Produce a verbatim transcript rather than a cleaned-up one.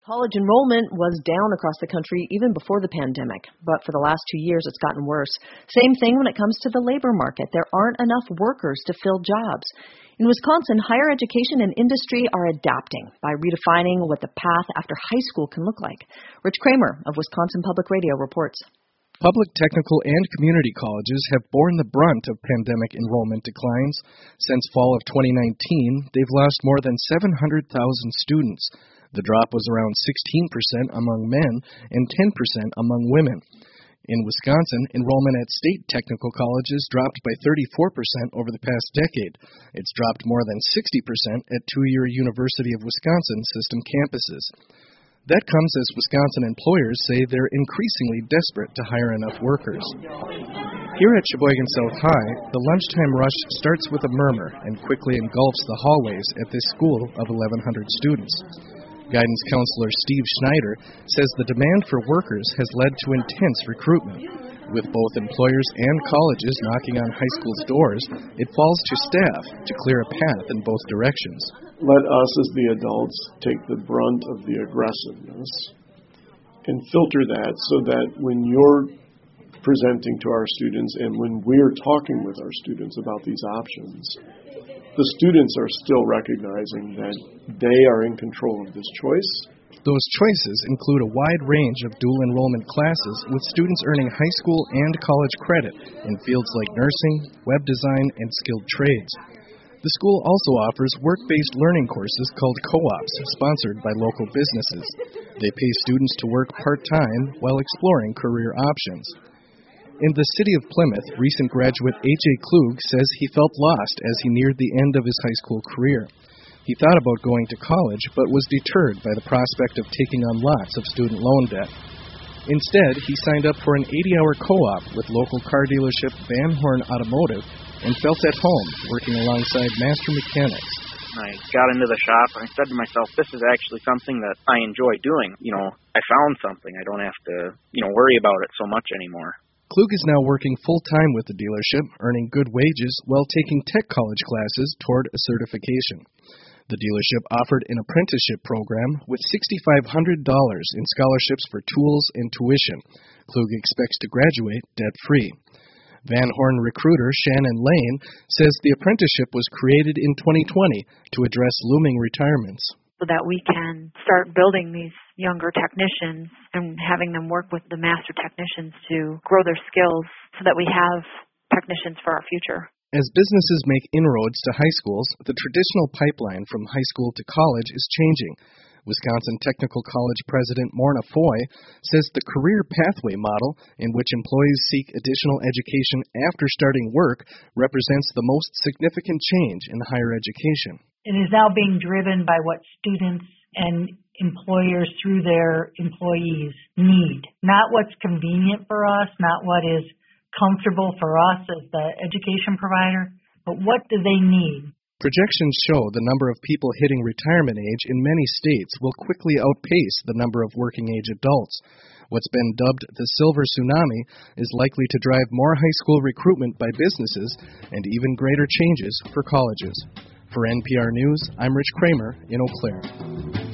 College enrollment was down across the country even before the pandemic, but for the last two years it's gotten worse. Same thing when it comes to the labor market. There aren't enough workers to fill jobs. In Wisconsin, higher education and industry are adapting by redefining what the path after high school can look like. Rich Kramer of Wisconsin Public Radio reports. Public, technical, and community colleges have borne the brunt of pandemic enrollment declines. Since fall of twenty nineteen, they've lost more than seven hundred thousand students. The drop was around sixteen percent among men and ten percent among women. In Wisconsin, enrollment at state technical colleges dropped by thirty-four percent over the past decade. It's dropped more than sixty percent at two-year University of Wisconsin system campuses. That comes as Wisconsin employers say they're increasingly desperate to hire enough workers. Here at Sheboygan South High, the lunchtime rush starts with a murmur and quickly engulfs the hallways at this school of eleven hundred students. Guidance counselor Steve Schneider says the demand for workers has led to intense recruitment. With both employers and colleges knocking on high school's doors, it falls to staff to clear a path in both directions. Let us as the adults take the brunt of the aggressiveness and filter that so that when you're presenting to our students and when we're talking with our students about these options, the students are still recognizing that they are in control of this choice. Those choices include a wide range of dual enrollment classes with students earning high school and college credit in fields like nursing, web design, and skilled trades. The school also offers work-based learning courses called co-ops, sponsored by local businesses. They pay students to work part-time while exploring career options. In the city of Plymouth, recent graduate A J Klug says he felt lost as he neared the end of his high school career. He thought about going to college, but was deterred by the prospect of taking on lots of student loan debt. Instead, he signed up for an eighty-hour co-op with local car dealership Van Horn Automotive and felt at home working alongside master mechanics. I got into the shop and I said to myself, this is actually something that I enjoy doing. You know, I found something. I don't have to, you know, worry about it so much anymore. Klug is now working full-time with the dealership, earning good wages while taking tech college classes toward a certification. The dealership offered an apprenticeship program with six thousand five hundred dollars in scholarships for tools and tuition. Klug expects to graduate debt-free. Van Horn recruiter Shannon Lane says the apprenticeship was created in twenty twenty to address looming retirements. So that we can start building these younger technicians and having them work with the master technicians to grow their skills so that we have technicians for our future. As businesses make inroads to high schools, the traditional pipeline from high school to college is changing. Wisconsin Technical College President Morna Foy says the career pathway model, in which employees seek additional education after starting work, represents the most significant change in higher education. It is now being driven by what students and employers through their employees need. Not what's convenient for us, not what is comfortable for us as the education provider, but what do they need? Projections show the number of people hitting retirement age in many states will quickly outpace the number of working-age adults. What's been dubbed the silver tsunami is likely to drive more high school recruitment by businesses and even greater changes for colleges. For N P R News, I'm Rich Kramer in Eau Claire.